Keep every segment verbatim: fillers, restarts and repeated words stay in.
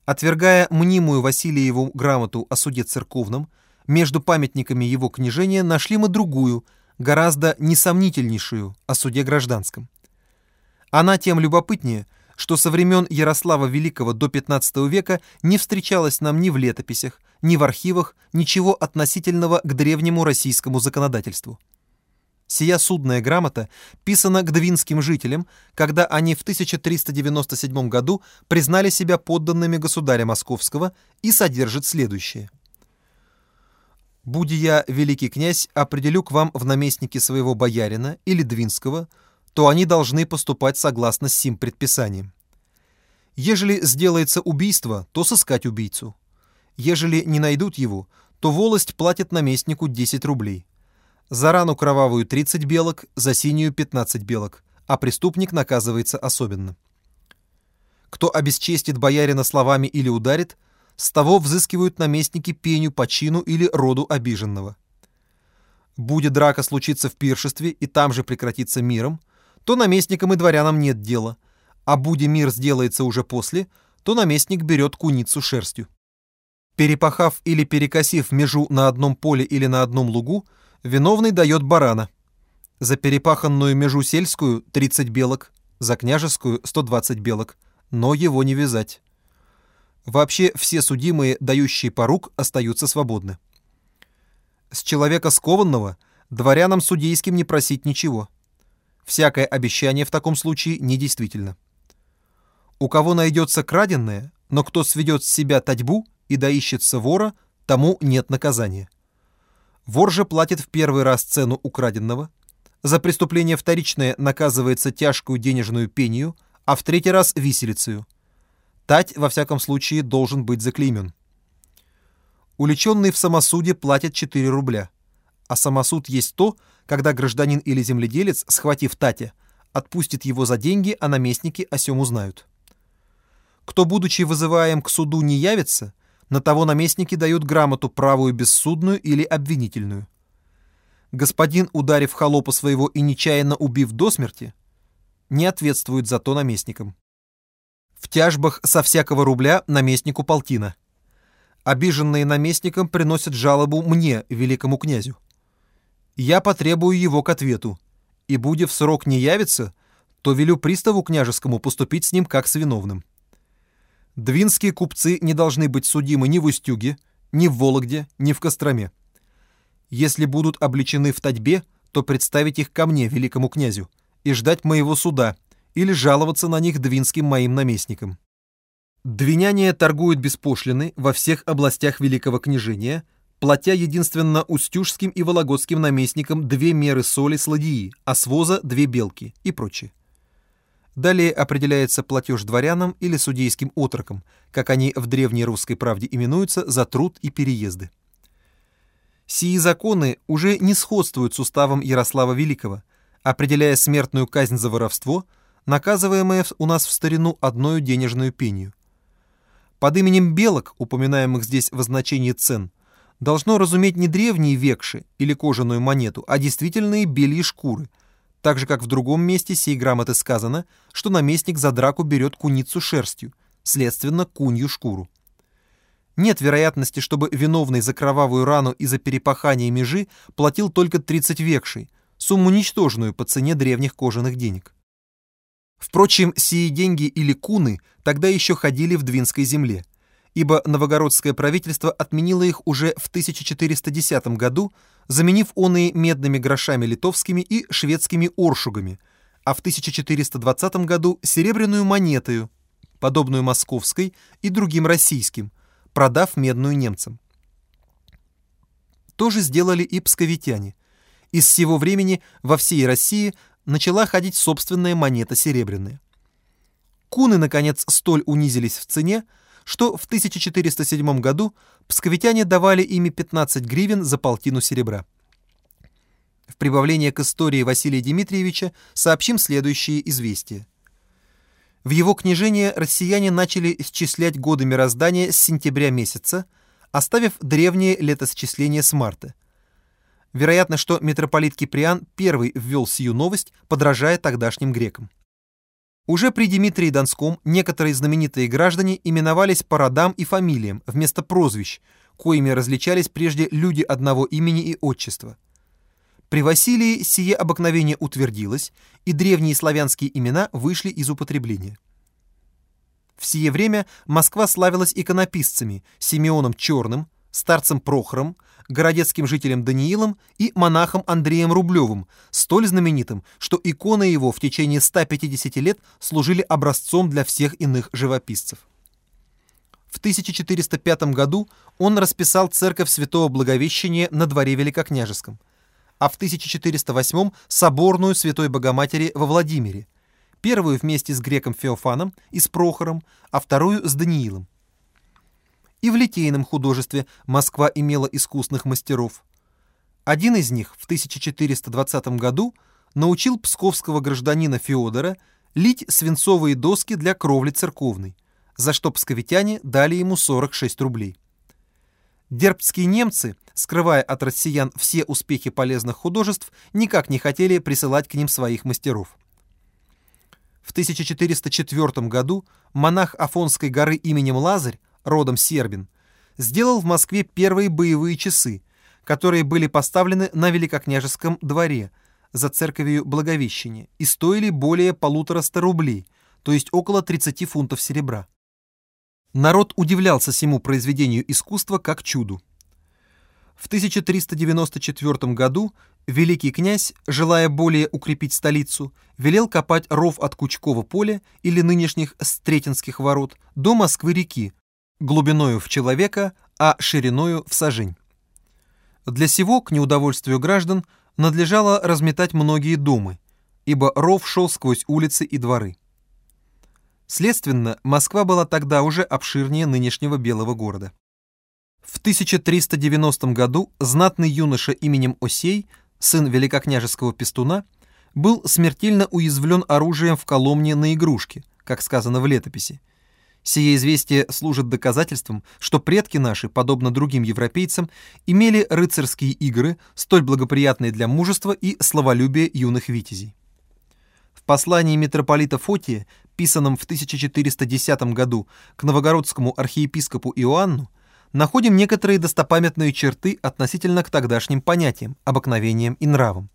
Отвергая мнимую Васильеву грамоту о суде церковном, между памятниками его княжения нашли мы другую, гораздо несомнительнейшую, о суде гражданском. Она тем любопытнее, что со времен Ярослава Великого до пятнадцатого века не встречалось нам ни в летописях, ни в архивах ничего относительного к древнему российскому законодательству. Сия судная грамота писана к двинским жителям, когда они в тысяча триста девяносто седьмом году признали себя подданными государя Московского, и содержит следующее. «Буди я, великий князь, определю к вам в наместники своего боярина или двинского, то они должны поступать согласно с сим предписанием. Ежели сделается убийство, то сыскать убийцу. Ежели не найдут его, то волость платит наместнику десять рублей. За рану кровавую тридцать белок, за синюю пятнадцать белок, а преступник наказывается особенно. Кто обесчестит боярина словами или ударит, с того взыскивают наместники пеню по чину или роду обиженного. Будет драка случиться в пиршестве и там же прекратиться миром, то наместникам и дворянам нет дела, а буди мир сделается уже после, то наместник берет куницу шерстью. Перепахав или перекосив межу на одном поле или на одном лугу, виновный дает барана. За перепаханную межу сельскую тридцать белок, за княжескую сто двадцать белок, но его не вязать. Вообще все судимые, дающие порук, остаются свободны. С человека скованного дворянам судейским не просить ничего. Всякое обещание в таком случае недействительно. У кого найдется краденное, но кто сведет с себя татьбу и доищется вора, тому нет наказания. Вор же платит в первый раз цену украденного, за преступление вторичное наказывается тяжкую денежную пенью, а в третий раз виселицею. Тать, во всяком случае, должен быть заклеймен. Уличенный в самосуде платит четыре рубля, а самосуд есть то, когда гражданин или земледелец, схватив татя, отпустит его за деньги, а наместники о сем узнают. Кто, будучи вызываем к суду, не явится, на того наместники дают грамоту правую бессудную или обвинительную. Господин, ударив холопа своего и нечаянно убив до смерти, не ответствует за то наместникам. В тяжбах со всякого рубля наместнику полтина. Обиженные наместником приносят жалобу мне, великому князю. Я потребую его к ответу, и, будя в срок не явится, то велю приставу княжескому поступить с ним как с виновным. Двинские купцы не должны быть судимы ни в Устюге, ни в Вологде, ни в Костроме. Если будут обличены в татьбе, то представить их ко мне, великому князю, и ждать моего суда, или жаловаться на них двинским моим наместникам. Двиняне торгуют без пошлины во всех областях великого княжения, платя единственно устюжским и вологодским наместникам две меры соли с ладьи, а с воза две белки и прочее. Далее определяется платеж дворянам или судейским отрокам, как они в древней русской правде именуются, за труд и переезды. Сии законы уже не сходствуют с уставом Ярослава Великого, определяя смертную казнь за воровство, наказываемое у нас в старину одною денежную пенью. Под именем белок, упоминаемых здесь в означении цен, должно разуметь не древние векши или кожаную монету, а действительные бельи шкуры, так же, как в другом месте сей грамоты сказано, что наместник за драку берет куницу шерстью, следственно, кунью шкуру. Нет вероятности, чтобы виновный за кровавую рану и за перепахание межи платил только тридцать векшей, сумму ничтожную по цене древних кожаных денег. Впрочем, сии деньги или куны тогда еще ходили в Двинской земле, ибо новогородское правительство отменило их уже в тысяча четыреста десятом году, заменив оные медными грошами литовскими и шведскими оршугами, а в тысяча четыреста двадцатом году серебряную монетою, подобную московской и другим российским, продав медную немцам. То же сделали и псковитяне. И с сего времени во всей России начала ходить собственная монета серебряная. Куны, наконец, столь унизились в цене, что в тысяча четыреста седьмом году псковитяне давали ими пятнадцать гривен за полтину серебра. В прибавление к истории Василия Дмитриевича сообщим следующие известия. В его княжение россияне начали исчислять годы мироздания с сентября месяца, оставив древнее летосчисление с марта. Вероятно, что митрополит Киприан первый ввел сию новость, подражая тогдашним грекам. Уже при Дмитрии Донском некоторые знаменитые граждане именовались по родам и фамилиям вместо прозвищ, коими различались прежде люди одного имени и отчества. При Василии сие обыкновение утвердилось, и древние славянские имена вышли из употребления. В сие время Москва славилась иконописцами Симеоном Черным, старцем Прохором, городецким жителем Даниилом и монахом Андреем Рублевым, столь знаменитым, что иконы его в течение ста пятидесяти лет служили образцом для всех иных живописцев. В тысяча четыреста пятом году он расписал церковь Святого Благовещения на дворе Великокняжеском, а в тысяча четыреста восьмом соборную Святой Богоматери во Владимире, первую вместе с греком Феофаном и с Прохором, а вторую с Даниилом. И в литейном художестве Москва имела искусных мастеров. Один из них в тысяча четыреста двадцатом году научил псковского гражданина Феодора лить свинцовые доски для кровли церковной, за что псковитяне дали ему сорок шесть рублей. Дербцкие немцы, скрывая от россиян все успехи полезных художеств, никак не хотели присылать к ним своих мастеров. В тысяча четыреста четвёртом году монах Афонской горы именем Лазарь, родом сербин, сделал в Москве первые боевые часы, которые были поставлены на Великокняжеском дворе за церковью Благовещения и стоили более полутораста рублей, то есть около тридцати фунтов серебра. Народ удивлялся сему произведению искусства как чуду. В тысяча триста девяносто четвёртом году великий князь, желая более укрепить столицу, велел копать ров от Кучкова поля или нынешних Стретинских ворот до Москвы-реки, глубиною в человека, а шириною в сажень. Для сего, к неудовольствию граждан, надлежало разметать многие дома, ибо ров шел сквозь улицы и дворы. Следственно, Москва была тогда уже обширнее нынешнего Белого города. В тысяча триста девяностом году знатный юноша именем Осей, сын великокняжеского пестуна, был смертельно уязвлен оружием в Коломне на Игрушке, как сказано в летописи. Сие известие служит доказательством, что предки наши, подобно другим европейцам, имели рыцарские игры, столь благоприятные для мужества и славолюбия юных витязей. В послании митрополита Фотия, писанном в тысяча четыреста десятом году к новогородскому архиепископу Иоанну, находим некоторые достопамятные черты относительно к тогдашним понятиям, обыкновениям и нравам.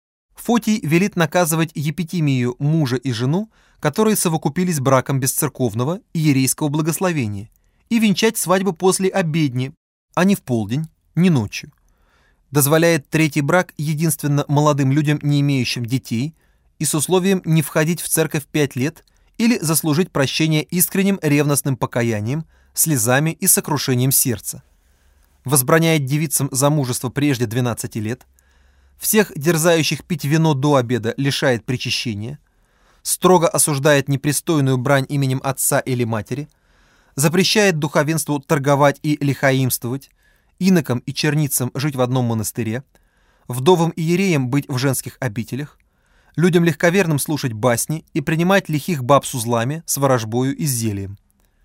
Фотий велит наказывать епитимию мужа и жену, которые совокупились браком без церковного и иерейского благословения, и венчать свадьбу после обедни, а не в полдень, не ночью. Дозволяет третий брак единственно молодым людям, не имеющим детей, и с условием не входить в церковь пять лет или заслужить прощение искренним ревностным покаянием, слезами и сокрушением сердца. Возбраняет девицам замужество прежде двенадцати лет, всех дерзающих пить вино до обеда лишает причащения, строго осуждает непристойную брань именем отца или матери, запрещает духовенству торговать и лихаимствовать, инокам и черницам жить в одном монастыре, вдовам и иереям быть в женских обителях, людям легковерным слушать басни и принимать лихих баб с узлами, с ворожбою и с зельем.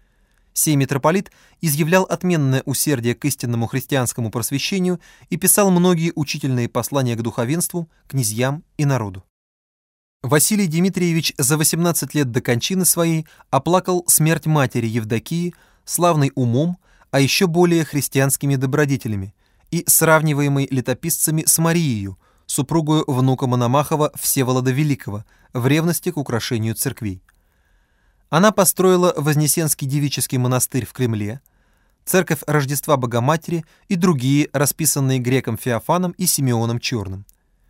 Сей митрополит изъявлял отменное усердие к истинному христианскому просвещению и писал многие учительные послания к духовенству, князьям и народу. Василий Дмитриевич за восемнадцать лет до кончины своей оплакал смерть матери Евдокии, славной умом, а еще более христианскими добродетелями, и сравниваемой летописцами с Марией, супругою внука Мономахова Всеволода Великого, в ревности к украшению церквей. Она построила Вознесенский девический монастырь в Кремле, церковь Рождества Богоматери и другие, расписанные греком Феофаном и Симеоном Черным.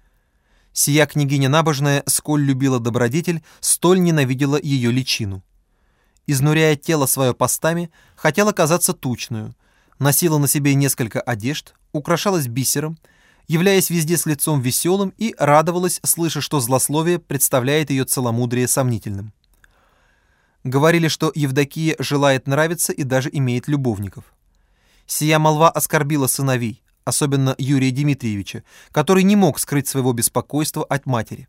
Сия княгиня набожная, сколь любила добродетель, столь ненавидела ее личину. Изнуряя тело свое постами, хотела казаться тучную, носила на себе несколько одежд, украшалась бисером, являясь везде с лицом веселым, и радовалась, слыша, что злословие представляет ее целомудрие сомнительным. Говорили, что Евдокия желает нравиться и даже имеет любовников. Сия молва оскорбила сыновей, особенно Юрия Дмитриевича, который не мог скрыть своего беспокойства от матери.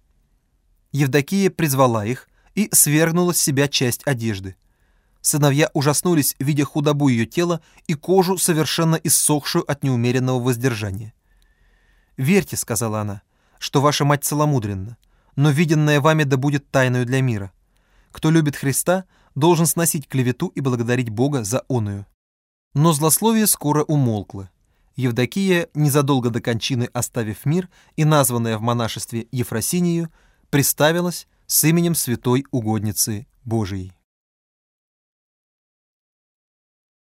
Евдокия призвала их и свергнула с себя часть одежды. Сыновья ужаснулись, видя худобу ее тела и кожу, совершенно иссохшую от неумеренного воздержания. «Верьте, — сказала она, — что ваша мать целомудренна, но виденное вами да будет тайною для мира. кто любит Христа, должен сносить клевету и благодарить Бога за оную. Но злословие скоро умолкло. Евдокия, незадолго до кончины оставив мир и названная в монашестве Ефросинию, приставилась с именем святой угодницы Божией.